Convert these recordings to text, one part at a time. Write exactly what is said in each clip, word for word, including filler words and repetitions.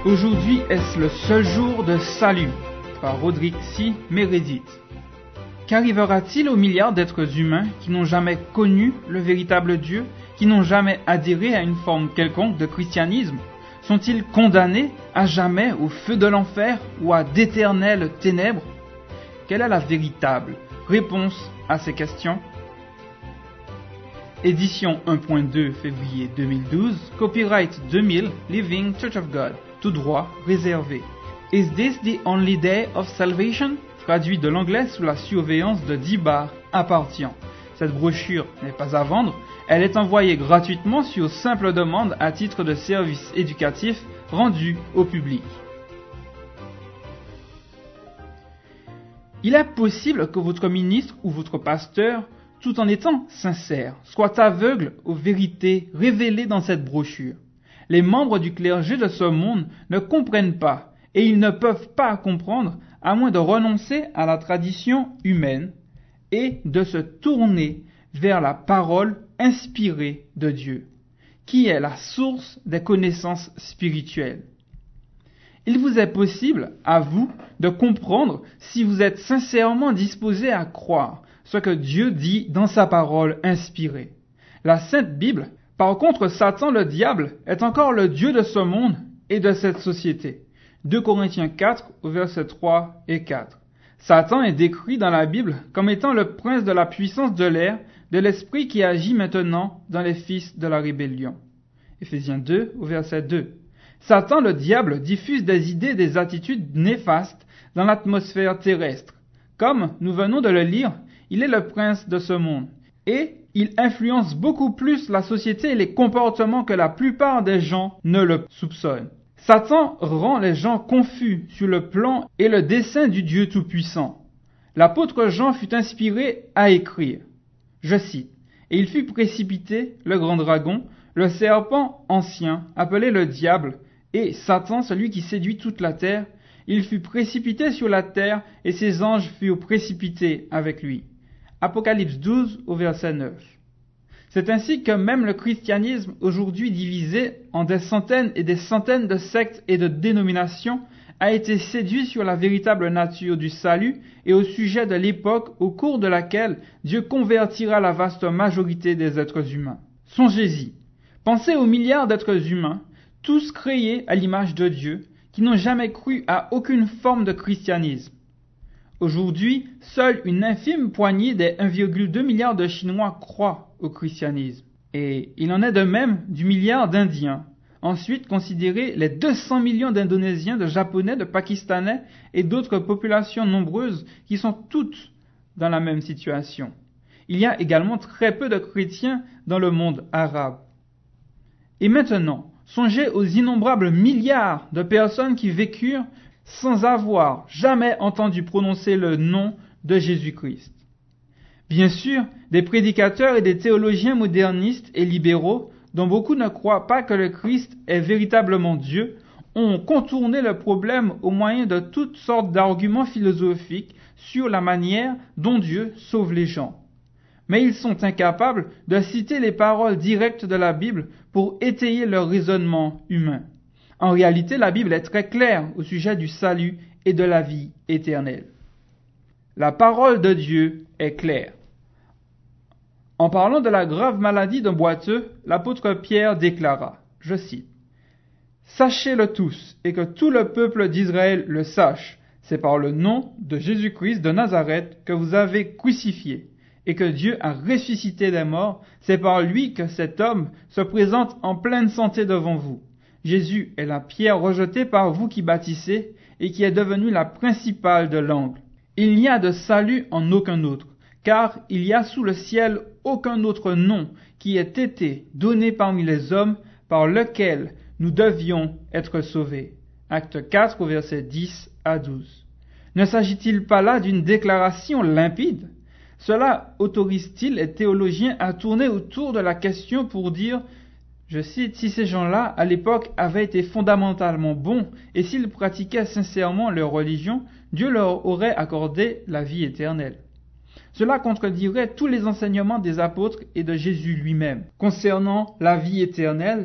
Aujourd'hui est-ce le seul jour de salut, par Roderick C. Meredith. Qu'arrivera-t-il aux milliards d'êtres humains qui n'ont jamais connu le véritable Dieu, qui n'ont jamais adhéré à une forme quelconque de christianisme? Sont-ils condamnés à jamais au feu de l'enfer ou à d'éternelles ténèbres? Quelle est la véritable réponse à ces questions? Édition un point deux février deux mille douze, copyright deux mille, Living Church of God, tout droit réservé. Is this the only day of salvation? Traduit de l'anglais sous la surveillance de Dibar appartient. Cette brochure n'est pas à vendre, elle est envoyée gratuitement sur simple demande à titre de service éducatif rendu au public. Il est possible que votre ministre ou votre pasteur, tout en étant sincère, soit aveugle aux vérités révélées dans cette brochure. Les membres du clergé de ce monde ne comprennent pas, et ils ne peuvent pas comprendre à moins de renoncer à la tradition humaine et de se tourner vers la parole inspirée de Dieu, qui est la source des connaissances spirituelles. Il vous est possible, à vous, de comprendre si vous êtes sincèrement disposé à croire ce que Dieu dit dans sa parole inspirée. La Sainte Bible, par contre, Satan le diable est encore le Dieu de ce monde et de cette société. deux Corinthiens quatre, au verset trois et quatre. Satan est décrit dans la Bible comme étant le prince de la puissance de l'air, de l'esprit qui agit maintenant dans les fils de la rébellion. Éphésiens deux, au verset deux. Satan, le diable, diffuse des idées et des attitudes néfastes dans l'atmosphère terrestre. Comme nous venons de le lire, il est le prince de ce monde. Et il influence beaucoup plus la société et les comportements que la plupart des gens ne le soupçonnent. Satan rend les gens confus sur le plan et le dessein du Dieu Tout-Puissant. L'apôtre Jean fut inspiré à écrire, je cite, « Et il fut précipité, le grand dragon, le serpent ancien, appelé le diable, et Satan, celui qui séduit toute la terre, il fut précipité sur la terre, et ses anges furent précipités avec lui. » Apocalypse douze, au verset neuf. C'est ainsi que même le christianisme, aujourd'hui divisé en des centaines et des centaines de sectes et de dénominations, a été séduit sur la véritable nature du salut et au sujet de l'époque au cours de laquelle Dieu convertira la vaste majorité des êtres humains. Songez-y, pensez aux milliards d'êtres humains, tous créés à l'image de Dieu, qui n'ont jamais cru à aucune forme de christianisme. Aujourd'hui, seule une infime poignée des un virgule deux milliard de Chinois croient au christianisme. Et il en est de même du milliard d'Indiens. Ensuite, considérez les deux cents millions d'Indonésiens, de Japonais, de Pakistanais et d'autres populations nombreuses qui sont toutes dans la même situation. Il y a également très peu de chrétiens dans le monde arabe. Et maintenant, songez aux innombrables milliards de personnes qui vécurent sans avoir jamais entendu prononcer le nom de Jésus-Christ. Bien sûr, des prédicateurs et des théologiens modernistes et libéraux, dont beaucoup ne croient pas que le Christ est véritablement Dieu, ont contourné le problème au moyen de toutes sortes d'arguments philosophiques sur la manière dont Dieu sauve les gens. Mais ils sont incapables de citer les paroles directes de la Bible pour étayer leur raisonnement humain. En réalité, la Bible est très claire au sujet du salut et de la vie éternelle. La parole de Dieu est claire. En parlant de la grave maladie d'un boiteux, l'apôtre Pierre déclara, je cite, « Sachez-le tous, et que tout le peuple d'Israël le sache, c'est par le nom de Jésus-Christ de Nazareth que vous avez crucifié, et que Dieu a ressuscité des morts, c'est par lui que cet homme se présente en pleine santé devant vous. Jésus est la pierre rejetée par vous qui bâtissez et qui est devenue la principale de l'angle. Il n'y a de salut en aucun autre, car il y a sous le ciel aucun autre nom qui ait été donné parmi les hommes par lequel nous devions être sauvés. » Acte quatre, versets dix à douze. Ne s'agit-il pas là d'une déclaration limpide? Cela autorise-t-il les théologiens à tourner autour de la question pour dire je cite, « Si ces gens-là, à l'époque, avaient été fondamentalement bons, et s'ils pratiquaient sincèrement leur religion, Dieu leur aurait accordé la vie éternelle. » Cela contredirait tous les enseignements des apôtres et de Jésus lui-même concernant la vie éternelle, qui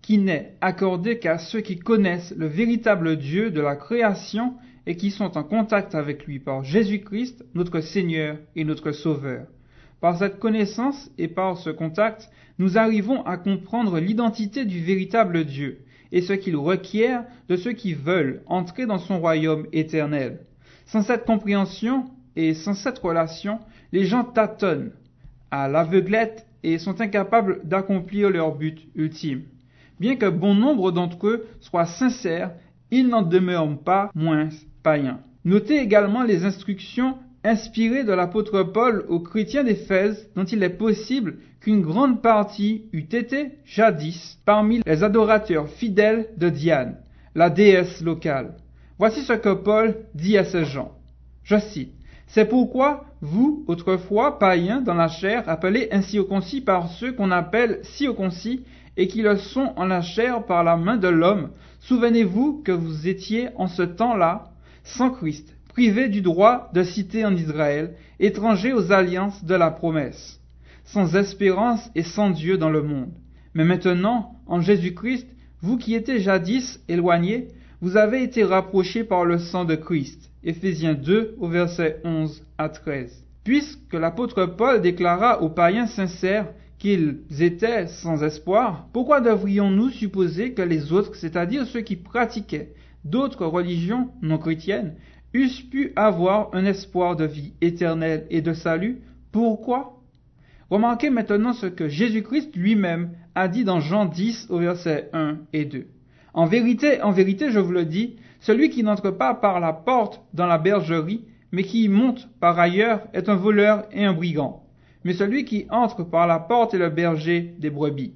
qui n'est accordé qu'à ceux qui connaissent le véritable Dieu de la création et qui sont en contact avec lui par Jésus-Christ, notre Seigneur et notre Sauveur. Par cette connaissance et par ce contact, nous arrivons à comprendre l'identité du véritable Dieu et ce qu'il requiert de ceux qui veulent entrer dans son royaume éternel. Sans cette compréhension et sans cette relation, les gens tâtonnent à l'aveuglette et sont incapables d'accomplir leur but ultime. Bien que bon nombre d'entre eux soient sincères, ils n'en demeurent pas moins païens. Notez également les instructions inspirées de l'apôtre Paul aux chrétiens d'Éphèse, dont il est possible qu'une grande partie eût été, jadis, parmi les adorateurs fidèles de Diane, la déesse locale. Voici ce que Paul dit à ces gens. Je cite. « C'est pourquoi vous, autrefois païens dans la chair, appelés incirconcis par ceux qu'on appelle circoncis, et qui le sont en la chair par la main de l'homme, souvenez-vous que vous étiez en ce temps-là, sans Christ, privés du droit de cité en Israël, étrangers aux alliances de la promesse, sans espérance et sans Dieu dans le monde. Mais maintenant, en Jésus-Christ, vous qui étiez jadis éloignés, vous avez été rapprochés par le sang de Christ. » Éphésiens deux, au verset onze à treize. Puisque l'apôtre Paul déclara aux païens sincères qu'ils étaient sans espoir, pourquoi devrions-nous supposer que les autres, c'est-à-dire ceux qui pratiquaient d'autres religions non chrétiennes, eussent pu avoir un espoir de vie éternelle et de salut? Pourquoi? Remarquez maintenant ce que Jésus-Christ lui-même a dit dans Jean dix au verset un et deux. En vérité, en vérité, je vous le dis, celui qui n'entre pas par la porte dans la bergerie, mais qui y monte par ailleurs, est un voleur et un brigand. Mais celui qui entre par la porte est le berger des brebis.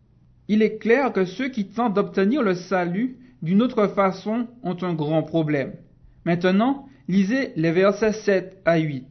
Il est clair que ceux qui tentent d'obtenir le salut d'une autre façon ont un grand problème. Maintenant, lisez les versets sept à huit.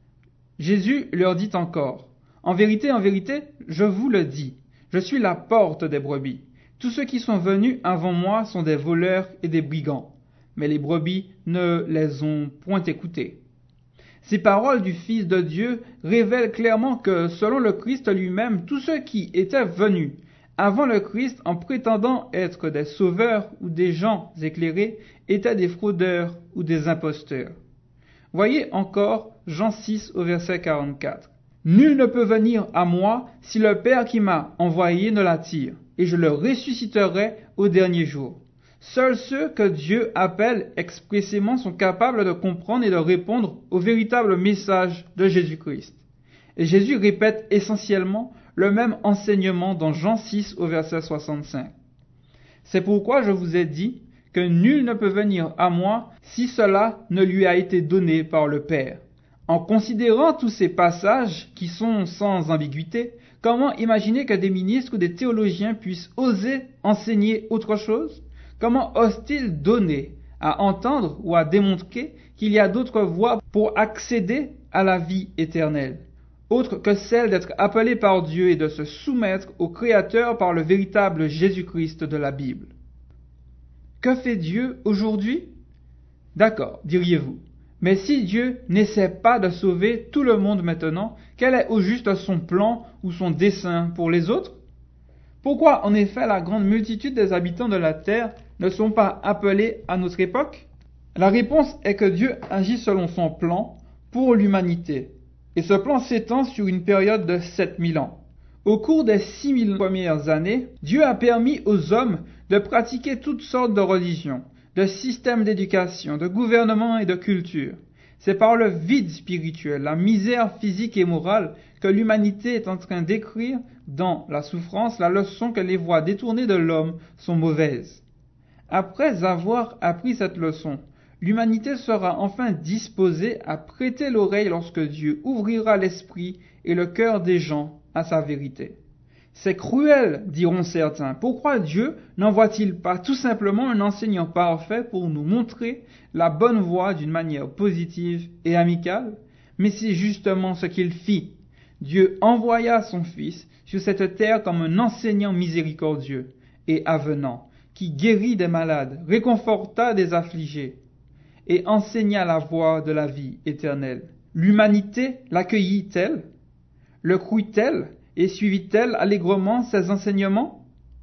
Jésus leur dit encore, « En vérité, en vérité, je vous le dis, je suis la porte des brebis. Tous ceux qui sont venus avant moi sont des voleurs et des brigands, mais les brebis ne les ont point écoutés. » Ces paroles du Fils de Dieu révèlent clairement que, selon le Christ lui-même, tous ceux qui étaient venus avant le Christ en prétendant être des sauveurs ou des gens éclairés étaient des fraudeurs ou des imposteurs. Voyez encore Jean six au verset quarante-quatre. « Nul ne peut venir à moi si le Père qui m'a envoyé ne l'attire, et je le ressusciterai au dernier jour. » Seuls ceux que Dieu appelle expressément sont capables de comprendre et de répondre au véritable message de Jésus-Christ. Et Jésus répète essentiellement le même enseignement dans Jean six au verset soixante-cinq. C'est pourquoi je vous ai dit que nul ne peut venir à moi si cela ne lui a été donné par le Père. En considérant tous ces passages qui sont sans ambiguïté, comment imaginer que des ministres ou des théologiens puissent oser enseigner autre chose? Comment osent-ils donner à entendre ou à démontrer qu'il y a d'autres voies pour accéder à la vie éternelle, autre que celle d'être appelé par Dieu et de se soumettre au Créateur par le véritable Jésus-Christ de la Bible? Que fait Dieu aujourd'hui? D'accord, diriez-vous. Mais si Dieu n'essaie pas de sauver tout le monde maintenant, quel est au juste son plan ou son dessein pour les autres? Pourquoi en effet la grande multitude des habitants de la terre ne sont pas appelés à notre époque? La réponse est que Dieu agit selon son plan pour l'humanité. Et ce plan s'étend sur une période de sept mille ans. Au cours des six mille premières années, Dieu a permis aux hommes de pratiquer toutes sortes de religions, de systèmes d'éducation, de gouvernement et de culture. C'est par le vide spirituel, la misère physique et morale que l'humanité est en train d'écrire dans la souffrance la leçon que les voies détournées de l'homme sont mauvaises. Après avoir appris cette leçon, l'humanité sera enfin disposée à prêter l'oreille lorsque Dieu ouvrira l'esprit et le cœur des gens à sa vérité. C'est cruel, diront certains. Pourquoi Dieu n'envoie-t-il pas tout simplement un enseignant parfait pour nous montrer la bonne voie d'une manière positive et amicale? Mais c'est justement ce qu'il fit. Dieu envoya son Fils sur cette terre comme un enseignant miséricordieux et avenant, qui guérit des malades, réconforta des affligés et enseigna la voie de la vie éternelle. L'humanité l'accueillit-elle? Le crut-elle et suivit-elle allègrement ses enseignements?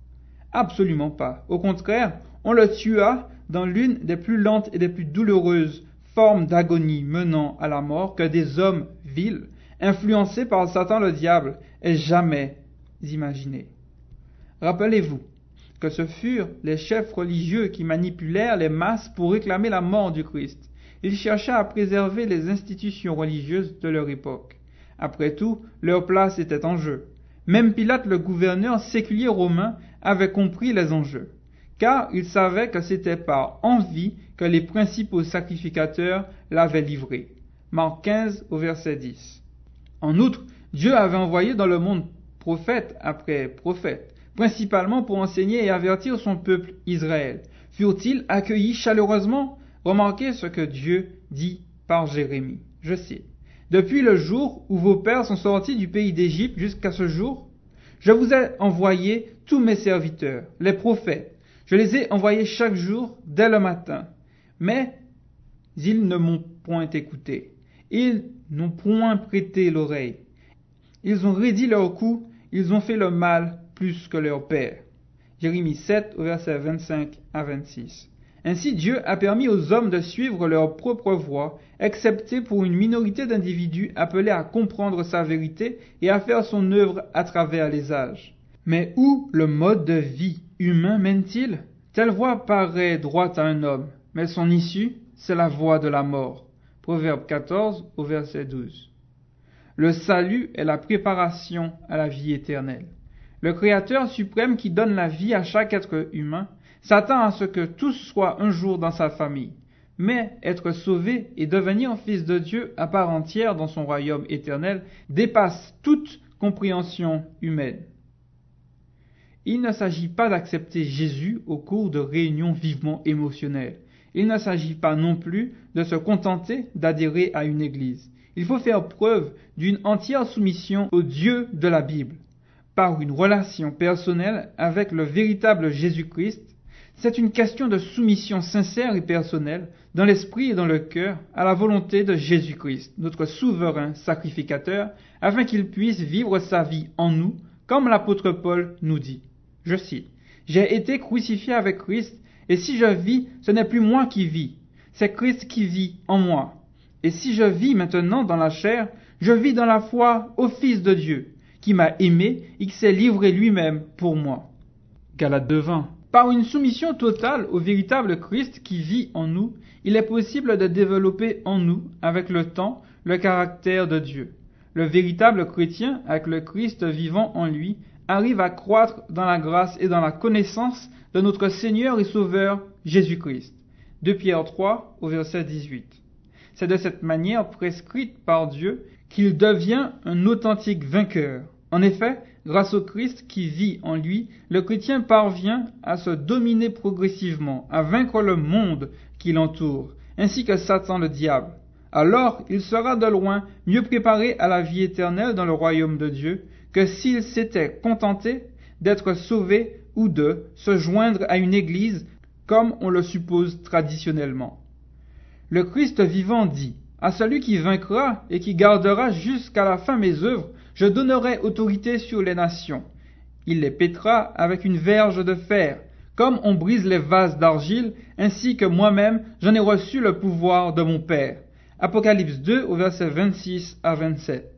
Absolument pas. Au contraire, on le tua dans l'une des plus lentes et des plus douloureuses formes d'agonie menant à la mort que des hommes vils, influencés par Satan le diable, aient jamais imaginé. Rappelez-vous que ce furent les chefs religieux qui manipulèrent les masses pour réclamer la mort du Christ. Ils cherchaient à préserver les institutions religieuses de leur époque. Après tout, leur place était en jeu. Même Pilate, le gouverneur séculier romain, avait compris les enjeux, car il savait que c'était par envie que les principaux sacrificateurs l'avaient livré. Marc quinze au verset dix. En outre, Dieu avait envoyé dans le monde prophète après prophète, principalement pour enseigner et avertir son peuple Israël. Furent-ils accueillis chaleureusement? Remarquez ce que Dieu dit par Jérémie. Je cite. « Depuis le jour où vos pères sont sortis du pays d'Égypte jusqu'à ce jour, je vous ai envoyé tous mes serviteurs, les prophètes. Je les ai envoyés chaque jour dès le matin. Mais ils ne m'ont point écouté. Ils n'ont point prêté l'oreille. Ils ont raidi leur cou, ils ont fait le mal plus que leurs pères. » Jérémie sept, au verset vingt-cinq à vingt-six. Ainsi Dieu a permis aux hommes de suivre leur propre voie, excepté pour une minorité d'individus appelés à comprendre sa vérité et à faire son œuvre à travers les âges. Mais où le mode de vie humain mène-t-il? Telle voie paraît droite à un homme, mais son issue, c'est la voie de la mort. Proverbe quatorze au verset douze. Le salut est la préparation à la vie éternelle. Le Créateur suprême qui donne la vie à chaque être humain s'attend à ce que tous soient un jour dans sa famille, mais être sauvé et devenir fils de Dieu à part entière dans son royaume éternel dépasse toute compréhension humaine. Il ne s'agit pas d'accepter Jésus au cours de réunions vivement émotionnelles. Il ne s'agit pas non plus de se contenter d'adhérer à une église. Il faut faire preuve d'une entière soumission au Dieu de la Bible, par une relation personnelle avec le véritable Jésus-Christ. C'est une question de soumission sincère et personnelle, dans l'esprit et dans le cœur, à la volonté de Jésus-Christ, notre souverain sacrificateur, afin qu'il puisse vivre sa vie en nous, comme l'apôtre Paul nous dit. Je cite, « J'ai été crucifié avec Christ, et si je vis, ce n'est plus moi qui vis, c'est Christ qui vit en moi. Et si je vis maintenant dans la chair, je vis dans la foi au Fils de Dieu, qui m'a aimé et qui s'est livré lui-même pour moi. » Galates deux vingt. Par une soumission totale au véritable Christ qui vit en nous, il est possible de développer en nous, avec le temps, le caractère de Dieu. Le véritable chrétien, avec le Christ vivant en lui, arrive à croître dans la grâce et dans la connaissance de notre Seigneur et Sauveur Jésus-Christ. deux Pierre trois, au verset dix-huit. C'est de cette manière prescrite par Dieu qu'il devient un authentique vainqueur. En effet, grâce au Christ qui vit en lui, le chrétien parvient à se dominer progressivement, à vaincre le monde qui l'entoure, ainsi que Satan le diable. Alors, il sera de loin mieux préparé à la vie éternelle dans le royaume de Dieu que s'il s'était contenté d'être sauvé ou de se joindre à une église comme on le suppose traditionnellement. Le Christ vivant dit, « À celui qui vaincra et qui gardera jusqu'à la fin mes œuvres, je donnerai autorité sur les nations. Il les pètera avec une verge de fer, comme on brise les vases d'argile, ainsi que moi-même j'en ai reçu le pouvoir de mon Père. » Apocalypse deux au verset vingt-six à vingt-sept.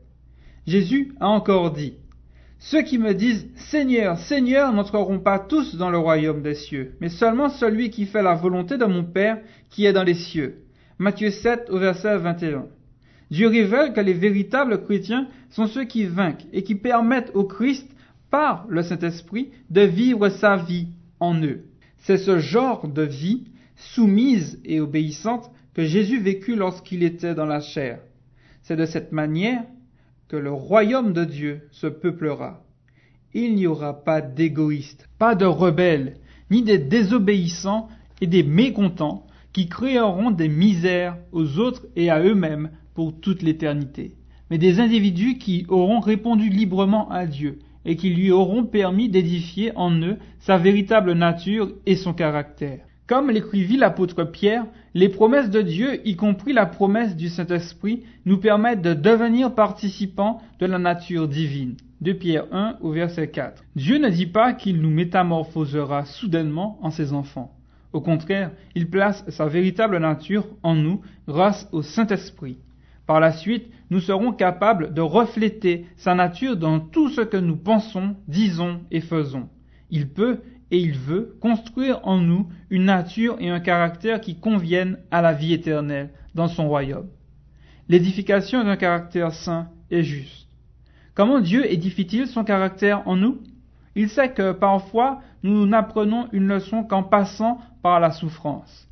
Jésus a encore dit, « Ceux qui me disent « Seigneur, Seigneur » n'entreront pas tous dans le royaume des cieux, mais seulement celui qui fait la volonté de mon Père qui est dans les cieux. » Matthieu sept au verset vingt et un. Dieu révèle que les véritables chrétiens sont ceux qui vainquent et qui permettent au Christ, par le Saint-Esprit, de vivre sa vie en eux. C'est ce genre de vie, soumise et obéissante, que Jésus vécut lorsqu'il était dans la chair. C'est de cette manière que le royaume de Dieu se peuplera. Il n'y aura pas d'égoïstes, pas de rebelles, ni des désobéissants et des mécontents qui créeront des misères aux autres et à eux-mêmes pour toute l'éternité, mais des individus qui auront répondu librement à Dieu et qui lui auront permis d'édifier en eux sa véritable nature et son caractère. Comme l'écrivit l'apôtre Pierre, les promesses de Dieu, y compris la promesse du Saint-Esprit, nous permettent de devenir participants de la nature divine. deux Pierre un au verset quatre. Dieu ne dit pas qu'il nous métamorphosera soudainement en ses enfants. Au contraire, il place sa véritable nature en nous grâce au Saint-Esprit. Par la suite, nous serons capables de refléter sa nature dans tout ce que nous pensons, disons et faisons. Il peut et il veut construire en nous une nature et un caractère qui conviennent à la vie éternelle dans son royaume. L'édification d'un caractère saint et juste. Comment Dieu édifie-t-il son caractère en nous? Il sait que parfois nous n'apprenons une leçon qu'en passant par la souffrance.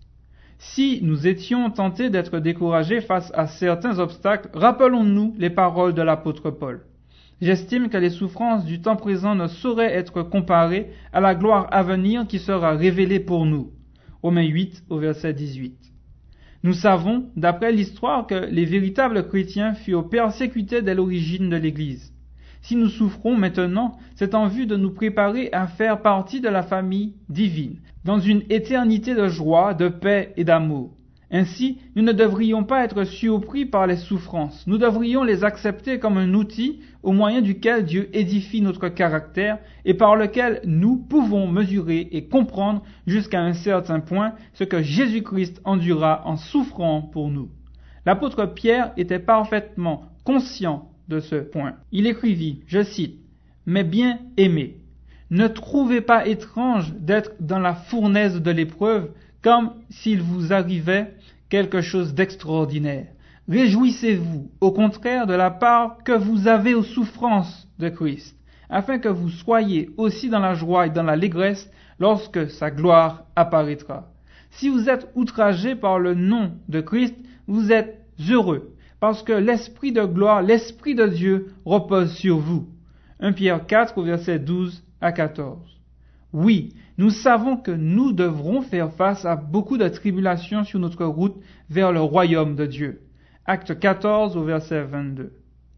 Si nous étions tentés d'être découragés face à certains obstacles, rappelons-nous les paroles de l'apôtre Paul. J'estime que les souffrances du temps présent ne sauraient être comparées à la gloire à venir qui sera révélée pour nous. Romains huit au verset dix-huit. Nous savons, d'après l'histoire, que les véritables chrétiens furent persécutés dès l'origine de l'Église. Si nous souffrons maintenant, c'est en vue de nous préparer à faire partie de la famille divine, dans une éternité de joie, de paix et d'amour. Ainsi, nous ne devrions pas être surpris par les souffrances. Nous devrions les accepter comme un outil au moyen duquel Dieu édifie notre caractère et par lequel nous pouvons mesurer et comprendre jusqu'à un certain point ce que Jésus-Christ endura en souffrant pour nous. L'apôtre Pierre était parfaitement conscient de ce point. Il écrivit, je cite, « Mes bien-aimés, ne trouvez pas étrange d'être dans la fournaise de l'épreuve comme s'il vous arrivait quelque chose d'extraordinaire. Réjouissez-vous, au contraire, de la part que vous avez aux souffrances de Christ, afin que vous soyez aussi dans la joie et dans la l'allégresse lorsque sa gloire apparaîtra. Si vous êtes outragés par le nom de Christ, vous êtes heureux, parce que l'Esprit de gloire, l'Esprit de Dieu repose sur vous. » premier Pierre quatre, au verset douze à quatorze. Oui, nous savons que nous devrons faire face à beaucoup de tribulations sur notre route vers le royaume de Dieu. Acte quatorze au verset vingt-deux.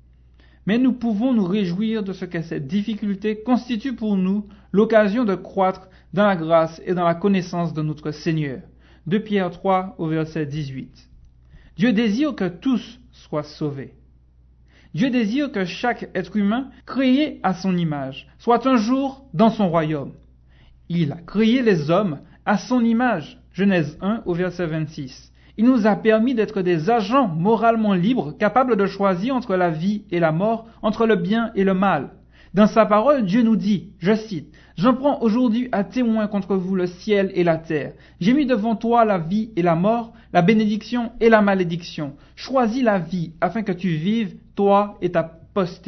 Mais nous pouvons nous réjouir de ce que cette difficulté constitue pour nous l'occasion de croître dans la grâce et dans la connaissance de notre Seigneur. deux Pierre trois au verset dix-huit. Dieu désire que tous soient sauvés. Dieu désire que chaque être humain, créé à son image, soit un jour dans son royaume. Il a créé les hommes à son image. Genèse un au verset vingt-six. Il nous a permis d'être des agents moralement libres, capables de choisir entre la vie et la mort, entre le bien et le mal. Dans sa parole, Dieu nous dit, je cite, « J'en prends aujourd'hui à témoin contre vous le ciel et la terre. J'ai mis devant toi la vie et la mort, la bénédiction et la malédiction. Choisis la vie afin que tu vives, toi et ta postérité. »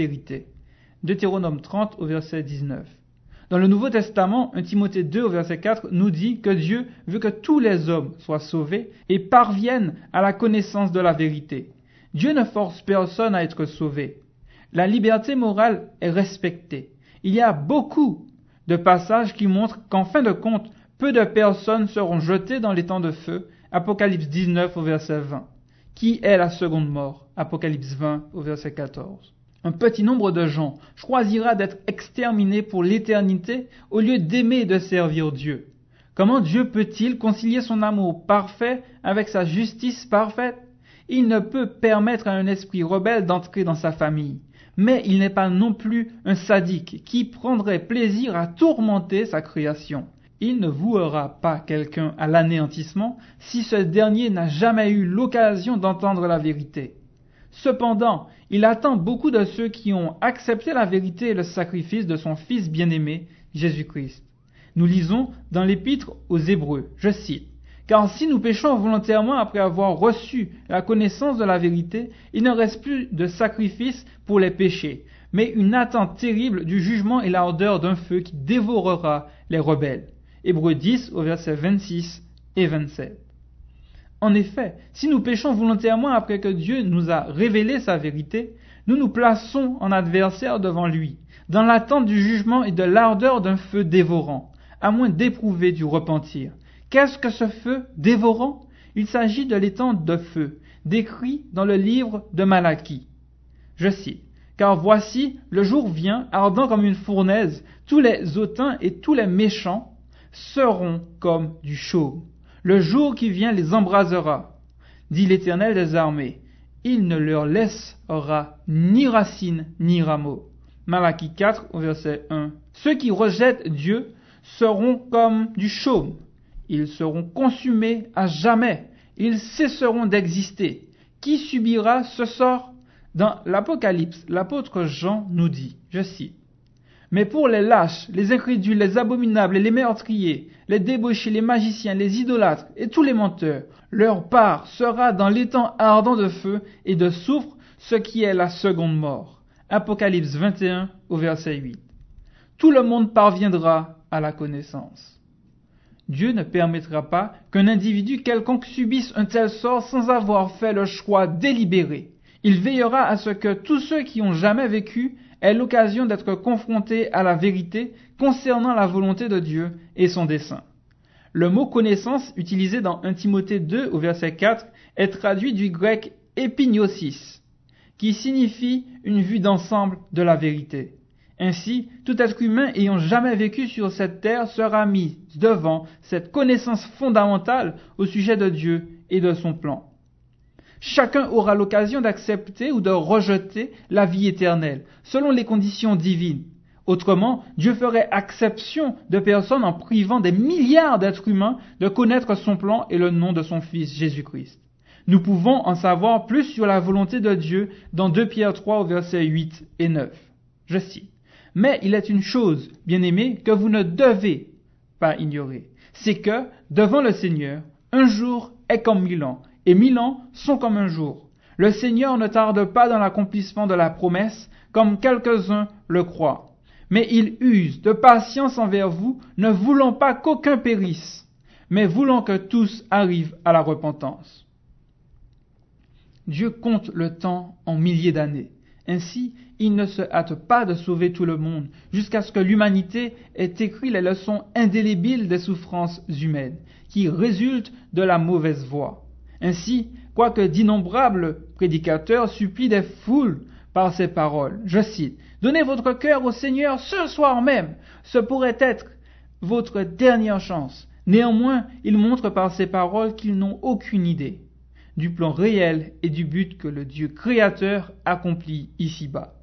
Deutéronome trente au verset dix-neuf. Dans le Nouveau Testament, premier Timothée deux au verset quatre nous dit que Dieu veut que tous les hommes soient sauvés et parviennent à la connaissance de la vérité. Dieu ne force personne à être sauvé. La liberté morale est respectée. Il y a beaucoup de passages qui montrent qu'en fin de compte, peu de personnes seront jetées dans les temps de feu. Apocalypse dix-neuf au verset vingt. Qui est la seconde mort? Apocalypse vingt au verset quatorze. Un petit nombre de gens choisira d'être exterminés pour l'éternité au lieu d'aimer et de servir Dieu. Comment Dieu peut-il concilier son amour parfait avec sa justice parfaite? Il ne peut permettre à un esprit rebelle d'entrer dans sa famille. Mais il n'est pas non plus un sadique qui prendrait plaisir à tourmenter sa création. Il ne vouera pas quelqu'un à l'anéantissement si ce dernier n'a jamais eu l'occasion d'entendre la vérité. Cependant, il attend beaucoup de ceux qui ont accepté la vérité et le sacrifice de son Fils bien-aimé, Jésus-Christ. Nous lisons dans l'Épître aux Hébreux, je cite, « Car si nous péchons volontairement après avoir reçu la connaissance de la vérité, il ne reste plus de sacrifice pour les péchés, mais une attente terrible du jugement et l'ardeur d'un feu qui dévorera les rebelles. » Hébreux dix au verset vingt-six et vingt-sept. En effet, si nous péchons volontairement après que Dieu nous a révélé sa vérité, nous nous plaçons en adversaire devant lui, dans l'attente du jugement et de l'ardeur d'un feu dévorant, à moins d'éprouver du repentir. Qu'est-ce que ce feu dévorant? Il s'agit de l'étang de feu, décrit dans le livre de Malachie. Je cite, « Car voici, le jour vient, ardent comme une fournaise, tous les hautains et tous les méchants seront comme du chaume. Le jour qui vient les embrasera, dit l'Éternel des armées. Il ne leur laissera ni racine ni rameau. Malachie quatre, au verset un. Ceux qui rejettent Dieu seront comme du chaume. Ils seront consumés à jamais. Ils cesseront d'exister. Qui subira ce sort? Dans l'Apocalypse, l'apôtre Jean nous dit, je cite, « Mais pour les lâches, les incrédules, les abominables et les meurtriers, les débauchés, les magiciens, les idolâtres et tous les menteurs, leur part sera dans l'étang ardent de feu et de soufre, ce qui est la seconde mort. » Apocalypse vingt et un, au verset huit. Tout le monde parviendra à la connaissance. Dieu ne permettra pas qu'un individu quelconque subisse un tel sort sans avoir fait le choix délibéré. Il veillera à ce que tous ceux qui ont jamais vécu aient l'occasion d'être confrontés à la vérité concernant la volonté de Dieu et son dessein. Le mot connaissance utilisé dans un Timothée deux au verset quatre est traduit du grec épignosis, qui signifie une vue d'ensemble de la vérité. Ainsi, tout être humain ayant jamais vécu sur cette terre sera mis devant cette connaissance fondamentale au sujet de Dieu et de son plan. Chacun aura l'occasion d'accepter ou de rejeter la vie éternelle, selon les conditions divines. Autrement, Dieu ferait exception de personnes en privant des milliards d'êtres humains de connaître son plan et le nom de son Fils Jésus-Christ. Nous pouvons en savoir plus sur la volonté de Dieu dans deux Pierre trois au verset huit et neuf. Je cite. « Mais il est une chose, bien-aimés, que vous ne devez pas ignorer. C'est que, devant le Seigneur, un jour est comme mille ans, et mille ans sont comme un jour. Le Seigneur ne tarde pas dans l'accomplissement de la promesse, comme quelques-uns le croient. Mais il use de patience envers vous, ne voulant pas qu'aucun périsse, mais voulant que tous arrivent à la repentance. » Dieu compte le temps en milliers d'années. Ainsi, il ne se hâte pas de sauver tout le monde, jusqu'à ce que l'humanité ait écrit les leçons indélébiles des souffrances humaines, qui résultent de la mauvaise voie. Ainsi, quoique d'innombrables prédicateurs supplient des foules par ces paroles, je cite, « Donnez votre cœur au Seigneur ce soir même, ce pourrait être votre dernière chance. » Néanmoins, ils montrent par ces paroles qu'ils n'ont aucune idée du plan réel et du but que le Dieu créateur accomplit ici-bas.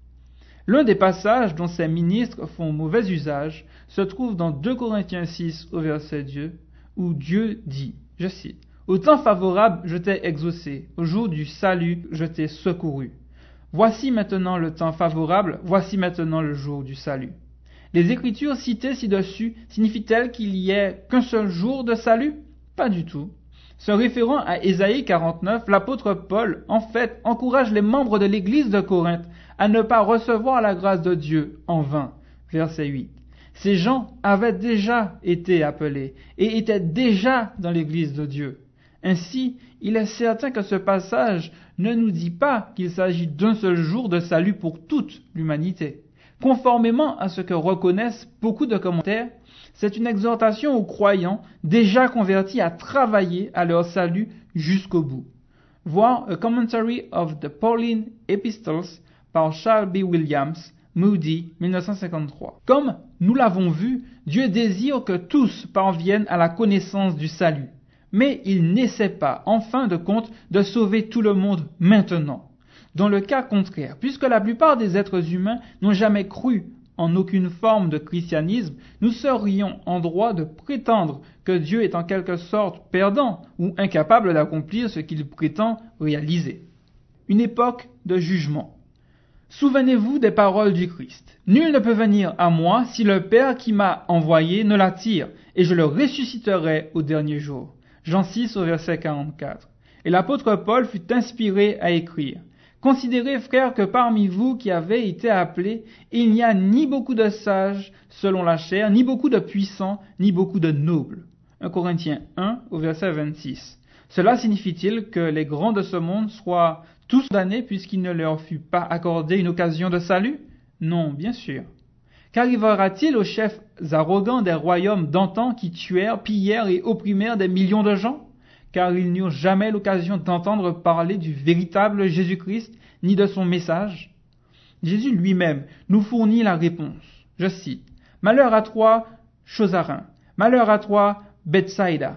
L'un des passages dont ces ministres font mauvais usage se trouve dans deux Corinthiens six au verset deux, où Dieu dit, je cite, « Au temps favorable je t'ai exaucé, au jour du salut je t'ai secouru. Voici maintenant le temps favorable, voici maintenant le jour du salut. » Les écritures citées ci-dessus signifient-elles qu'il y ait qu'un seul jour de salut? Pas du tout. Se référant à Ésaïe quarante-neuf, l'apôtre Paul, en fait, encourage les membres de l'église de Corinthe à ne pas recevoir la grâce de Dieu en vain. Verset huit. Ces gens avaient déjà été appelés et étaient déjà dans l'église de Dieu. Ainsi, il est certain que ce passage ne nous dit pas qu'il s'agit d'un seul jour de salut pour toute l'humanité. Conformément à ce que reconnaissent beaucoup de commentaires, c'est une exhortation aux croyants déjà convertis à travailler à leur salut jusqu'au bout. Voir A Commentary of the Pauline Epistles par Charles B. Williams, Moody, dix-neuf cent cinquante-trois. Comme nous l'avons vu, Dieu désire que tous parviennent à la connaissance du salut. Mais il n'essaie pas, en fin de compte, de sauver tout le monde maintenant. Dans le cas contraire, puisque la plupart des êtres humains n'ont jamais cru en aucune forme de christianisme, nous serions en droit de prétendre que Dieu est en quelque sorte perdant ou incapable d'accomplir ce qu'il prétend réaliser. Une époque de jugement. Souvenez-vous des paroles du Christ. « Nul ne peut venir à moi si le Père qui m'a envoyé ne l'attire, et je le ressusciterai au dernier jour. » Jean six au verset quarante-quatre. Et l'apôtre Paul fut inspiré à écrire. Considérez, frères, que parmi vous qui avez été appelés, il n'y a ni beaucoup de sages selon la chair, ni beaucoup de puissants, ni beaucoup de nobles. un Corinthiens un au verset vingt-six. Cela signifie-t-il que les grands de ce monde soient tous damnés puisqu'il ne leur fut pas accordé une occasion de salut? Non, bien sûr. Qu'arrivera-t-il aux chefs arrogants des royaumes d'antan qui tuèrent, pillèrent et opprimèrent des millions de gens? Car ils n'eurent jamais l'occasion d'entendre parler du véritable Jésus-Christ, ni de son message. Jésus lui-même nous fournit la réponse. Je cite, « Malheur à toi, Chozarin, malheur à toi, Bethsaïda,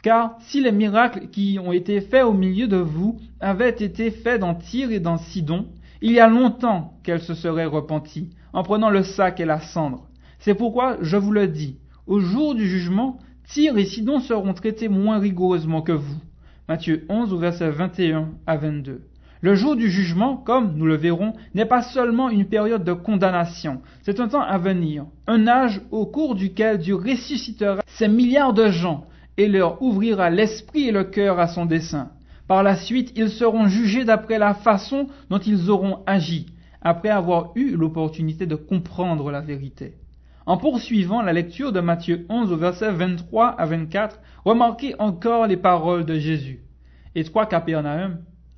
Car si les miracles qui ont été faits au milieu de vous avaient été faits dans Tyr et dans Sidon, il y a longtemps qu'elles se seraient repenties, en prenant le sac et la cendre. C'est pourquoi je vous le dis, au jour du jugement, Tyr et Sidon seront traités moins rigoureusement que vous. Matthieu onze, versets vingt et un à vingt-deux. Le jour du jugement, comme nous le verrons, n'est pas seulement une période de condamnation, c'est un temps à venir, un âge au cours duquel Dieu ressuscitera ces milliards de gens et leur ouvrira l'esprit et le cœur à son dessein. Par la suite, ils seront jugés d'après la façon dont ils auront agi, après avoir eu l'opportunité de comprendre la vérité. En poursuivant la lecture de Matthieu onze, versets vingt-trois à vingt-quatre, remarquez encore les paroles de Jésus. Et toi, Capernaum,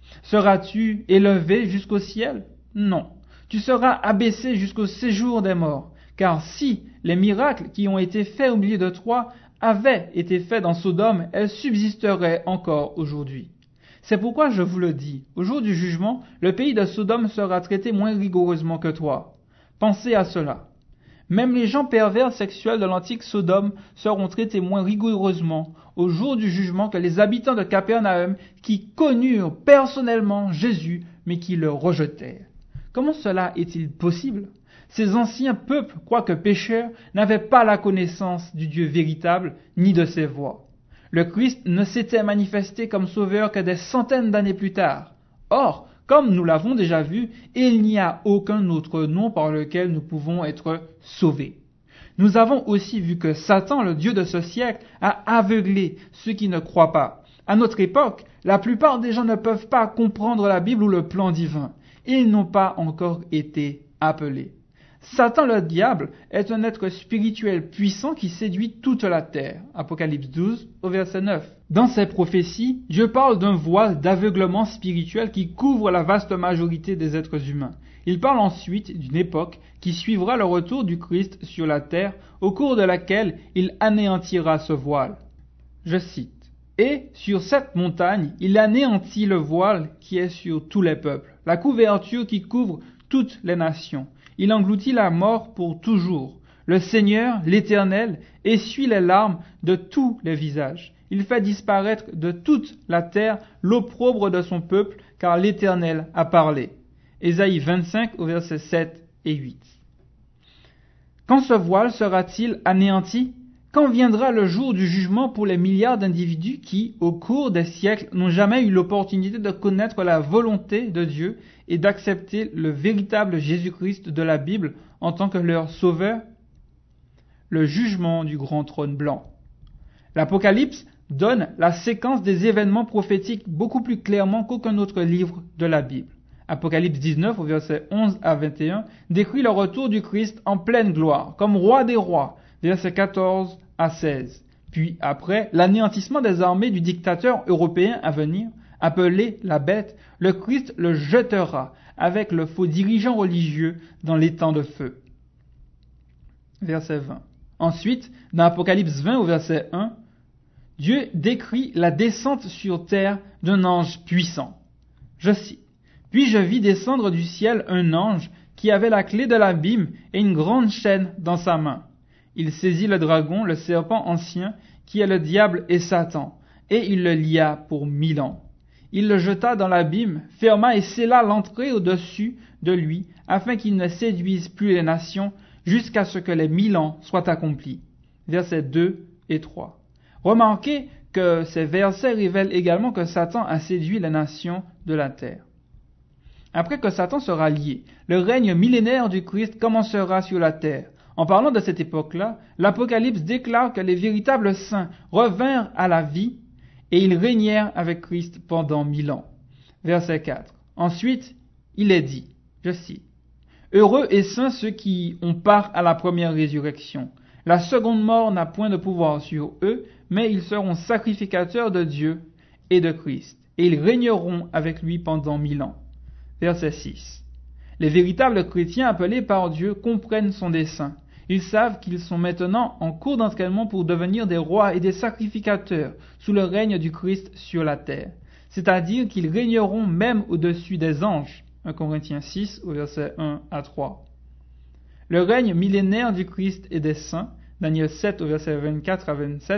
seras-tu élevé jusqu'au ciel? Non. Tu seras abaissé jusqu'au séjour des morts. Car si les miracles qui ont été faits au milieu de toi avaient été faits dans Sodome, elles subsisteraient encore aujourd'hui. C'est pourquoi je vous le dis, au jour du jugement, le pays de Sodome sera traité moins rigoureusement que toi. Pensez à cela. Même les gens pervers sexuels de l'antique Sodome seront traités moins rigoureusement au jour du jugement que les habitants de Capernaum qui connurent personnellement Jésus mais qui le rejetèrent. Comment cela est-il possible? Ces anciens peuples, quoique pécheurs, n'avaient pas la connaissance du Dieu véritable ni de ses voies. Le Christ ne s'était manifesté comme sauveur que des centaines d'années plus tard. Or, comme nous l'avons déjà vu, il n'y a aucun autre nom par lequel nous pouvons être sauvés. Nous avons aussi vu que Satan, le Dieu de ce siècle, a aveuglé ceux qui ne croient pas. À notre époque, la plupart des gens ne peuvent pas comprendre la Bible ou le plan divin. Ils n'ont pas encore été appelés. Satan, le diable, est un être spirituel puissant qui séduit toute la terre. Apocalypse douze, au verset neuf. Dans ces prophéties, Dieu parle d'un voile d'aveuglement spirituel qui couvre la vaste majorité des êtres humains. Il parle ensuite d'une époque qui suivra le retour du Christ sur la terre, au cours de laquelle il anéantira ce voile. Je cite. « Et sur cette montagne, il anéantit le voile qui est sur tous les peuples, la couverture qui couvre toutes les nations. Il engloutit la mort pour toujours. Le Seigneur, l'Éternel, essuie les larmes de tous les visages. Il fait disparaître de toute la terre l'opprobre de son peuple, car l'Éternel a parlé. » Ésaïe vingt-cinq, au verset sept et huit. Quand ce voile sera-t-il anéanti? Quand viendra le jour du jugement pour les milliards d'individus qui, au cours des siècles, n'ont jamais eu l'opportunité de connaître la volonté de Dieu et d'accepter le véritable Jésus-Christ de la Bible en tant que leur sauveur? Le jugement du grand trône blanc. L'Apocalypse donne la séquence des événements prophétiques beaucoup plus clairement qu'aucun autre livre de la Bible. Apocalypse dix-neuf, au verset onze à vingt et un, décrit le retour du Christ en pleine gloire, comme roi des rois, verset quatorze à seize. Puis après, l'anéantissement des armées du dictateur européen à venir, appelé la bête, le Christ le jettera avec le faux dirigeant religieux dans l'étang de feu. Verset vingt. Ensuite, dans Apocalypse vingt au verset un, Dieu décrit la descente sur terre d'un ange puissant. Je cite. « Puis je vis descendre du ciel un ange qui avait la clé de l'abîme et une grande chaîne dans sa main. Il saisit le dragon, le serpent ancien, qui est le diable et Satan, et il le lia pour mille ans. Il le jeta dans l'abîme, ferma et scella l'entrée au-dessus de lui, afin qu'il ne séduise plus les nations, jusqu'à ce que les mille ans soient accomplis. » Versets deux et trois. Remarquez que ces versets révèlent également que Satan a séduit les nations de la terre. Après que Satan sera lié, le règne millénaire du Christ commencera sur la terre. En parlant de cette époque-là, l'Apocalypse déclare que les véritables saints revinrent à la vie et ils régnèrent avec Christ pendant mille ans. Verset quatre. Ensuite, il est dit, je cite, « Heureux et saints ceux qui ont part à la première résurrection. La seconde mort n'a point de pouvoir sur eux, mais ils seront sacrificateurs de Dieu et de Christ, et ils régneront avec lui pendant mille ans. » Verset six. Les véritables chrétiens appelés par Dieu comprennent son dessein. Ils savent qu'ils sont maintenant en cours d'entraînement pour devenir des rois et des sacrificateurs sous le règne du Christ sur la terre. C'est-à-dire qu'ils régneront même au-dessus des anges. un Corinthiens six, au verset un à trois. Le règne millénaire du Christ et des saints, Daniel sept, au verset vingt-quatre à vingt-sept,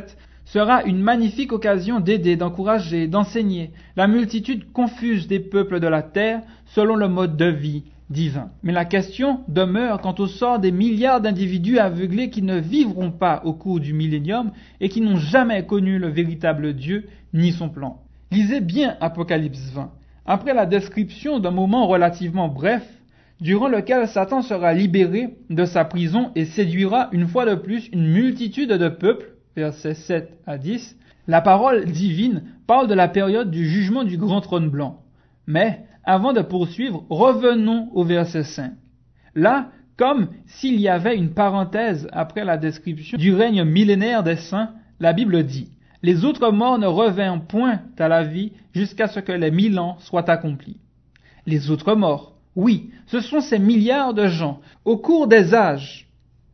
sera une magnifique occasion d'aider, d'encourager, d'enseigner la multitude confuse des peuples de la terre selon le mode de vie divin. Mais la question demeure quant au sort des milliards d'individus aveuglés qui ne vivront pas au cours du millénium et qui n'ont jamais connu le véritable Dieu ni son plan. Lisez bien Apocalypse vingt. Après la description d'un moment relativement bref, durant lequel Satan sera libéré de sa prison et séduira une fois de plus une multitude de peuples, versets sept à dix, la parole divine parle de la période du jugement du grand trône blanc. Mais, avant de poursuivre, revenons au verset cinq. Là, comme s'il y avait une parenthèse après la description du règne millénaire des saints, la Bible dit « Les autres morts ne revinrent point à la vie jusqu'à ce que les mille ans soient accomplis. » Les autres morts, oui, ce sont ces milliards de gens, au cours des âges,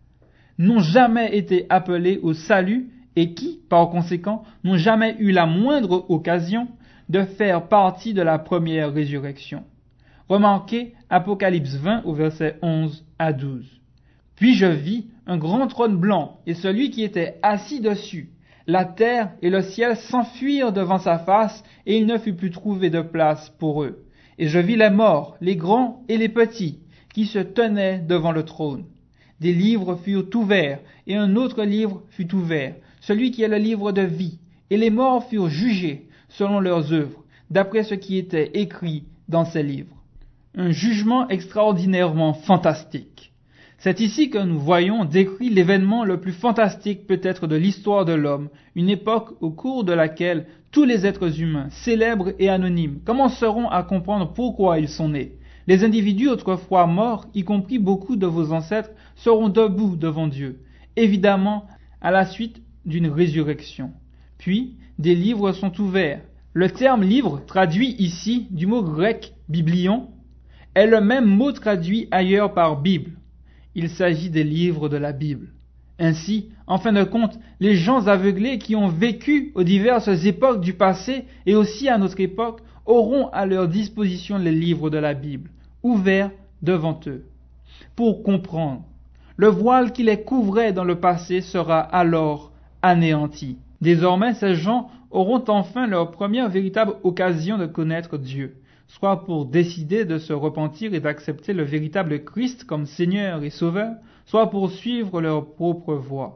n'ont jamais été appelés au salut et qui, par conséquent, n'ont jamais eu la moindre occasion de faire partie de la première résurrection. Remarquez Apocalypse vingt au verset onze à douze. « Puis je vis un grand trône blanc et celui qui était assis dessus. La terre et le ciel s'enfuirent devant sa face et il ne fut plus trouvé de place pour eux. Et je vis les morts, les grands et les petits, qui se tenaient devant le trône. Des livres furent ouverts, et un autre livre fut ouvert, celui qui est le livre de vie. Et les morts furent jugés selon leurs œuvres, d'après ce qui était écrit dans ces livres. » Un jugement extraordinairement fantastique. C'est ici que nous voyons décrit l'événement le plus fantastique peut-être de l'histoire de l'homme, une époque au cours de laquelle tous les êtres humains, célèbres et anonymes, commenceront à comprendre pourquoi ils sont nés. Les individus autrefois morts, y compris beaucoup de vos ancêtres, seront debout devant Dieu, évidemment à la suite d'une résurrection. Puis, des livres sont ouverts. Le terme livre, traduit ici du mot grec biblion, est le même mot traduit ailleurs par Bible. Il s'agit des livres de la Bible. Ainsi, en fin de compte, les gens aveuglés qui ont vécu aux diverses époques du passé et aussi à notre époque auront à leur disposition les livres de la Bible, ouverts devant eux. Pour comprendre, le voile qui les couvrait dans le passé sera alors anéanti. Désormais, ces gens auront enfin leur première véritable occasion de connaître Dieu, soit pour décider de se repentir et d'accepter le véritable Christ comme Seigneur et Sauveur, soit pour suivre leur propre voie.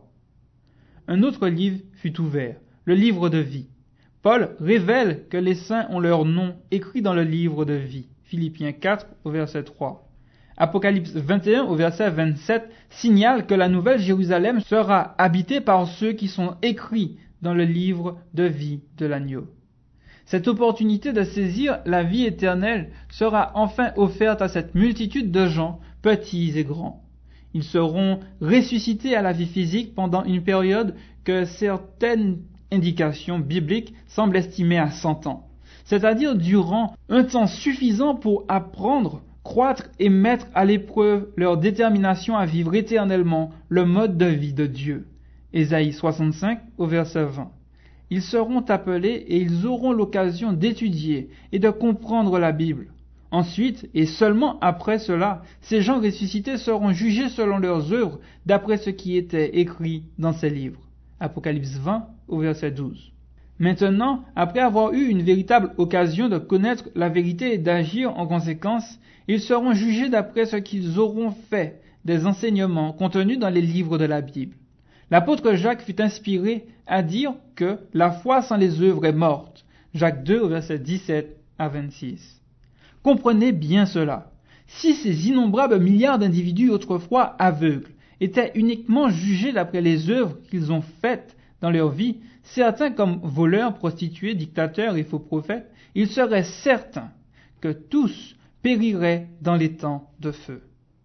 Un autre livre fut ouvert, le livre de vie. Paul révèle que les saints ont leur nom écrit dans le livre de vie. Philippiens quatre au verset trois. Apocalypse vingt et un au verset vingt-sept signale que la nouvelle Jérusalem sera habitée par ceux qui sont écrits dans le livre de vie de l'agneau. Cette opportunité de saisir la vie éternelle sera enfin offerte à cette multitude de gens, petits et grands. Ils seront ressuscités à la vie physique pendant une période que certaines indications bibliques semblent estimer à cent ans, c'est-à-dire durant un temps suffisant pour apprendre, croître et mettre à l'épreuve leur détermination à vivre éternellement le mode de vie de Dieu. Ésaïe soixante-cinq au verset vingt. Ils seront appelés et ils auront l'occasion d'étudier et de comprendre la Bible. Ensuite, et seulement après cela, ces gens ressuscités seront jugés selon leurs œuvres, d'après ce qui était écrit dans ces livres. Apocalypse vingt au verset douze. Maintenant, après avoir eu une véritable occasion de connaître la vérité et d'agir en conséquence, ils seront jugés d'après ce qu'ils auront fait des enseignements contenus dans les livres de la Bible. L'apôtre Jacques fut inspiré à dire que la foi sans les œuvres est morte. Jacques deux au verset dix-sept à vingt-six. Comprenez bien cela. Si ces innombrables milliards d'individus autrefois aveugles étaient uniquement jugés d'après les œuvres qu'ils ont faites dans leur vie, certains comme voleurs, prostituées, dictateurs et faux prophètes, il serait certain que tous périraient dans les temps de feu.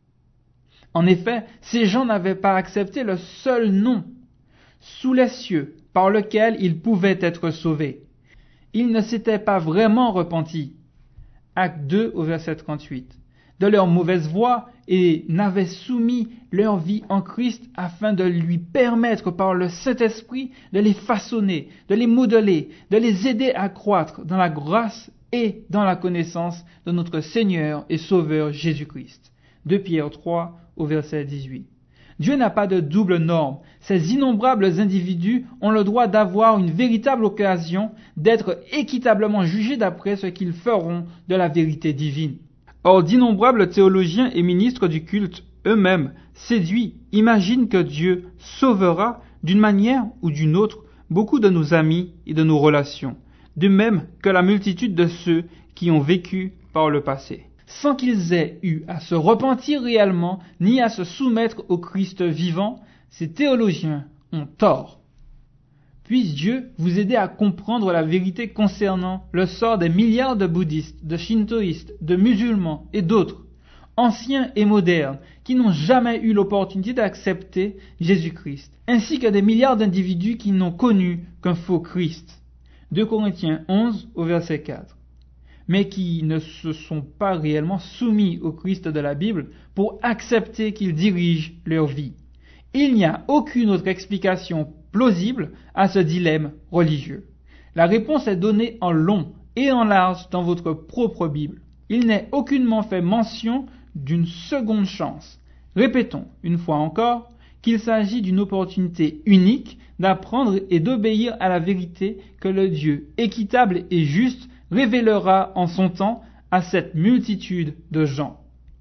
En effet, ces gens n'avaient pas accepté le seul nom sous les cieux par lequel ils pouvaient être sauvés. Ils ne s'étaient pas vraiment repentis. Acte deux au verset trente-huit. De leur mauvaise voie et n'avaient soumis leur vie en Christ afin de lui permettre par le Saint-Esprit de les façonner, de les modeler, de les aider à croître dans la grâce et dans la connaissance de notre Seigneur et Sauveur Jésus-Christ. deux Pierre trois au verset dix-huit. Dieu n'a pas de double norme. Ces innombrables individus ont le droit d'avoir une véritable occasion d'être équitablement jugés d'après ce qu'ils feront de la vérité divine. Or, d'innombrables théologiens et ministres du culte, eux-mêmes, séduits, imaginent que Dieu sauvera, d'une manière ou d'une autre, beaucoup de nos amis et de nos relations, de même que la multitude de ceux qui ont vécu par le passé, sans qu'ils aient eu à se repentir réellement, ni à se soumettre au Christ vivant. Ces théologiens ont tort. Puisse Dieu vous aider à comprendre la vérité concernant le sort des milliards de bouddhistes, de shintoïstes, de musulmans et d'autres, anciens et modernes, qui n'ont jamais eu l'opportunité d'accepter Jésus-Christ, ainsi que des milliards d'individus qui n'ont connu qu'un faux Christ. deux Corinthiens onze au verset quatre. Mais qui ne se sont pas réellement soumis au Christ de la Bible pour accepter qu'il dirige leur vie. Il n'y a aucune autre explication plausible à ce dilemme religieux. La réponse est donnée en long et en large dans votre propre Bible. Il n'est aucunement fait mention d'une seconde chance. Répétons, une fois encore, qu'il s'agit d'une opportunité unique d'apprendre et d'obéir à la vérité que le Dieu équitable et juste révélera en son temps à cette multitude de gens.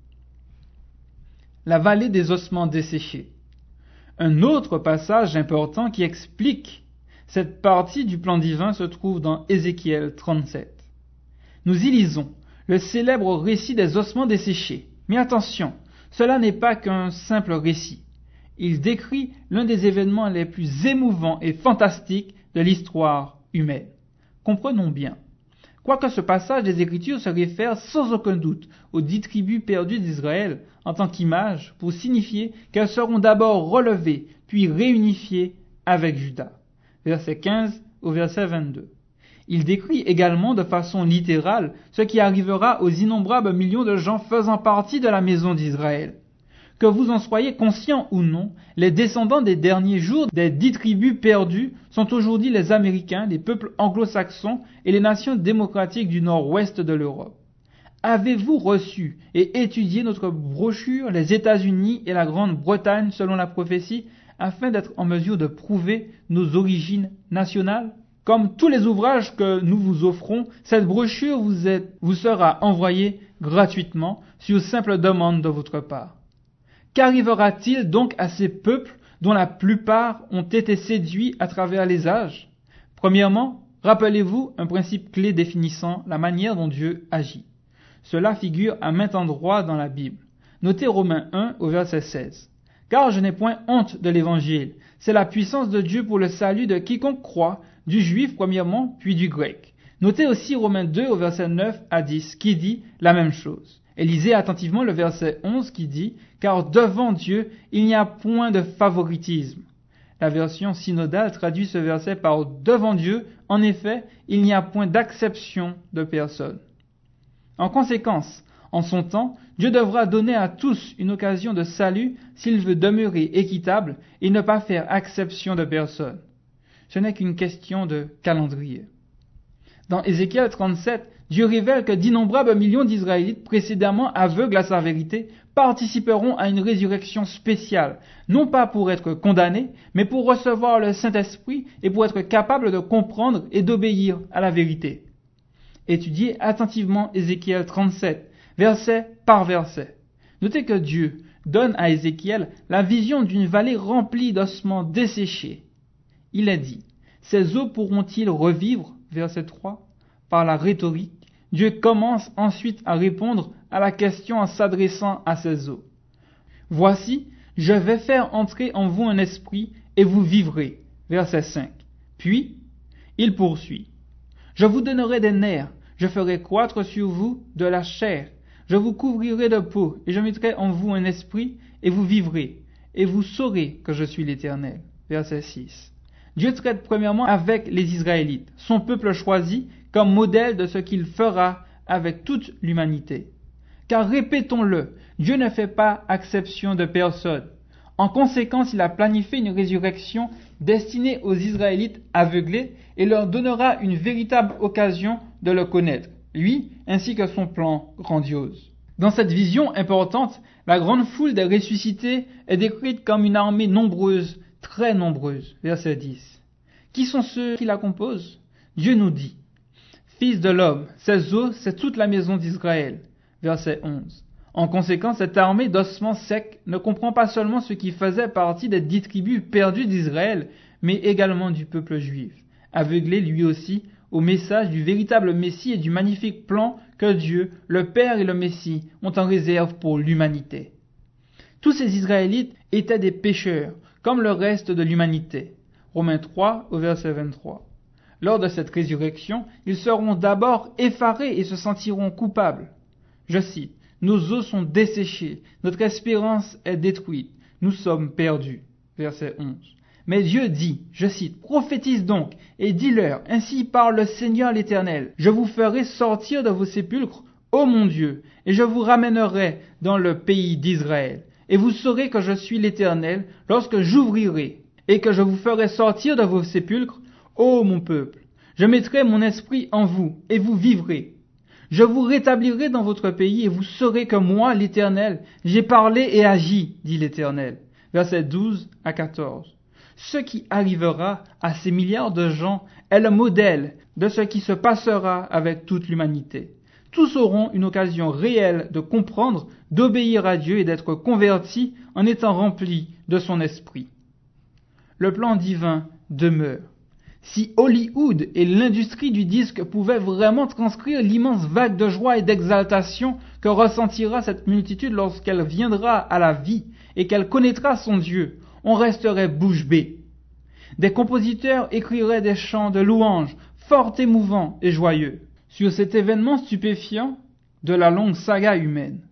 La vallée des ossements desséchés. Un autre passage important qui explique cette partie du plan divin se trouve dans Ézéchiel trente-sept. Nous y lisons le célèbre récit des ossements desséchés. Mais attention, cela n'est pas qu'un simple récit. Il décrit l'un des événements les plus émouvants et fantastiques de l'histoire humaine. Comprenons bien. Quoique ce passage des Écritures se réfère sans aucun doute aux dix tribus perdues d'Israël en tant qu'image pour signifier qu'elles seront d'abord relevées puis réunifiées avec Juda. Verset quinze au verset vingt-deux. Il décrit également de façon littérale ce qui arrivera aux innombrables millions de gens faisant partie de la maison d'Israël. Que vous en soyez conscient ou non, les descendants des derniers jours des dix tribus perdues sont aujourd'hui les Américains, les peuples anglo-saxons et les nations démocratiques du nord-ouest de l'Europe. Avez-vous reçu et étudié notre brochure « Les États-Unis et la Grande-Bretagne selon la prophétie » afin d'être en mesure de prouver nos origines nationales ? Comme tous les ouvrages que nous vous offrons, cette brochure vous, est, vous sera envoyée gratuitement sur simple demande de votre part. Qu'arrivera-t-il donc à ces peuples dont la plupart ont été séduits à travers les âges ? Premièrement, rappelez-vous un principe clé définissant la manière dont Dieu agit. Cela figure à maints endroits dans la Bible. Notez Romains un au verset seize. « Car je n'ai point honte de l'Évangile, c'est la puissance de Dieu pour le salut de quiconque croit, du juif premièrement, puis du grec. » Notez aussi Romains deux au verset neuf à dix qui dit la même chose. Et lisez attentivement le verset onze qui dit « Car devant Dieu, il n'y a point de favoritisme. » La version synodale traduit ce verset par « Devant Dieu, en effet, il n'y a point d'acception de personne. » En conséquence, en son temps, Dieu devra donner à tous une occasion de salut s'il veut demeurer équitable et ne pas faire acception de personne. Ce n'est qu'une question de calendrier. Dans Ézéchiel trente-sept, Dieu révèle que d'innombrables millions d'Israélites précédemment aveugles à sa vérité participeront à une résurrection spéciale, non pas pour être condamnés, mais pour recevoir le Saint-Esprit et pour être capables de comprendre et d'obéir à la vérité. Étudiez attentivement Ézéchiel trente-sept, verset par verset. Notez que Dieu donne à Ézéchiel la vision d'une vallée remplie d'ossements desséchés. Il a dit, « Ces eaux pourront-ils revivre ?» Verset trois. Par la rhétorique, Dieu commence ensuite à répondre à la question en s'adressant à ces eaux. « Voici, je vais faire entrer en vous un esprit et vous vivrez. » Verset cinq. Puis, il poursuit. « Je vous donnerai des nerfs, je ferai croître sur vous de la chair, je vous couvrirai de peau et je mettrai en vous un esprit et vous vivrez, et vous saurez que je suis l'Éternel. » Verset six. Dieu traite premièrement avec les Israélites, son peuple choisi, comme modèle de ce qu'il fera avec toute l'humanité. Car répétons-le, Dieu ne fait pas exception de personne. En conséquence, il a planifié une résurrection destinée aux Israélites aveuglés et leur donnera une véritable occasion de le connaître, lui ainsi que son plan grandiose. Dans cette vision importante, la grande foule des ressuscités est décrite comme une armée nombreuse, très nombreuse. Verset dix. Qui sont ceux qui la composent? Dieu nous dit: Fils de l'homme, ces os, c'est toute la maison d'Israël. Verset onze. En conséquence, cette armée d'ossements secs ne comprend pas seulement ceux qui faisaient partie des dix tribus perdues d'Israël, mais également du peuple juif, aveuglé lui aussi au message du véritable Messie et du magnifique plan que Dieu, le Père et le Messie, ont en réserve pour l'humanité. Tous ces Israélites étaient des pécheurs, comme le reste de l'humanité. Romains trois, au verset vingt-trois. Lors de cette résurrection, ils seront d'abord effarés et se sentiront coupables. Je cite: Nos os sont desséchés, notre espérance est détruite, nous sommes perdus. Verset onze. Mais Dieu dit, je cite, prophétise donc et dis-leur, ainsi parle le Seigneur l'Éternel, je vous ferai sortir de vos sépulcres, ô mon Dieu, et je vous ramènerai dans le pays d'Israël. Et vous saurez que je suis l'Éternel lorsque j'ouvrirai et que je vous ferai sortir de vos sépulcres, ô mon peuple. Je mettrai mon esprit en vous et vous vivrez. Je vous rétablirai dans votre pays et vous saurez que moi, l'Éternel, j'ai parlé et agi, dit l'Éternel. Versets douze à quatorze. Ce qui arrivera à ces milliards de gens est le modèle de ce qui se passera avec toute l'humanité. Tous auront une occasion réelle de comprendre, d'obéir à Dieu et d'être convertis en étant remplis de son esprit. Le plan divin demeure. Si Hollywood et l'industrie du disque pouvaient vraiment transcrire l'immense vague de joie et d'exaltation que ressentira cette multitude lorsqu'elle viendra à la vie et qu'elle connaîtra son Dieu, on resterait bouche bée. Des compositeurs écriraient des chants de louanges, fort émouvants et joyeux, sur cet événement stupéfiant de la longue saga humaine.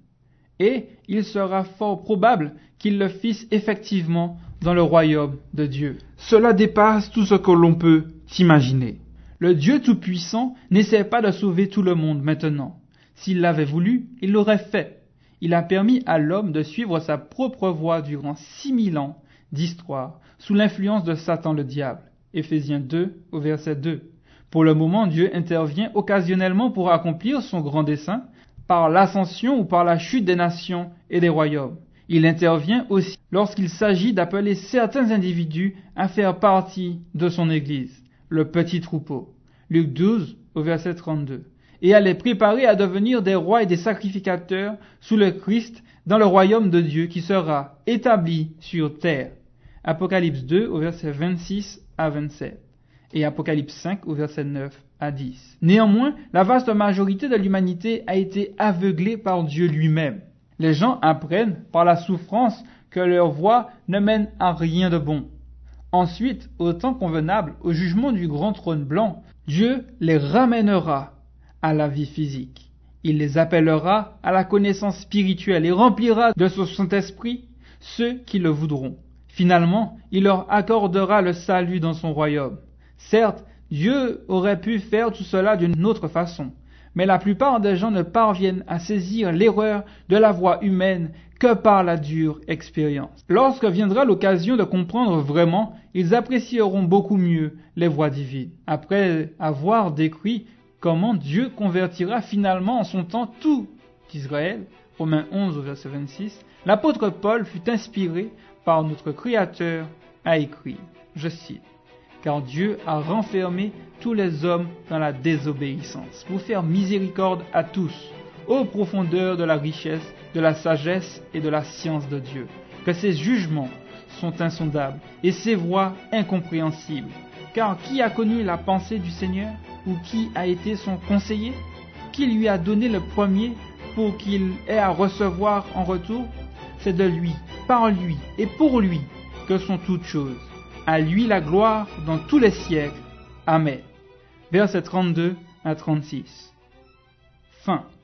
Et il sera fort probable qu'ils le fissent effectivement dans le royaume de Dieu. Cela dépasse tout ce que l'on peut imaginer. Le Dieu Tout-Puissant n'essaie pas de sauver tout le monde maintenant. S'il l'avait voulu, il l'aurait fait. Il a permis à l'homme de suivre sa propre voie durant six mille ans d'histoire, sous l'influence de Satan le diable. Éphésiens deux, au verset deux. Pour le moment, Dieu intervient occasionnellement pour accomplir son grand dessein, par l'ascension ou par la chute des nations et des royaumes. Il intervient aussi lorsqu'il s'agit d'appeler certains individus à faire partie de son Église, le petit troupeau. Luc douze, au verset trente-deux. Et à les préparer à devenir des rois et des sacrificateurs sous le Christ dans le royaume de Dieu qui sera établi sur terre. Apocalypse deux, au verset vingt-six à vingt-sept. Et Apocalypse cinq, au verset neuf à dix. Néanmoins, la vaste majorité de l'humanité a été aveuglée par Dieu lui-même. Les gens apprennent par la souffrance que leur voie ne mène à rien de bon. Ensuite, au temps convenable, au jugement du grand trône blanc, Dieu les ramènera à la vie physique. Il les appellera à la connaissance spirituelle et remplira de son Saint-Esprit ceux qui le voudront. Finalement, il leur accordera le salut dans son royaume. Certes, Dieu aurait pu faire tout cela d'une autre façon, mais la plupart des gens ne parviennent à saisir l'erreur de la voie humaine que par la dure expérience. Lorsque viendra l'occasion de comprendre vraiment, ils apprécieront beaucoup mieux les voies divines. Après avoir décrit comment Dieu convertira finalement en son temps tout Israël, Romains onze au verset vingt-six, l'apôtre Paul fut inspiré par notre Créateur à écrire, je cite, « Car Dieu a renfermé tous les hommes dans la désobéissance, pour faire miséricorde à tous, ô profondeur de la richesse, de la sagesse et de la science de Dieu, que ses jugements sont insondables et ses voies incompréhensibles. Car qui a connu la pensée du Seigneur, ou qui a été son conseiller? Qui lui a donné le premier pour qu'il ait à recevoir en retour? C'est de lui, par lui et pour lui que sont toutes choses. À lui la gloire dans tous les siècles. Amen. Versets trente-deux à trente-six. Fin.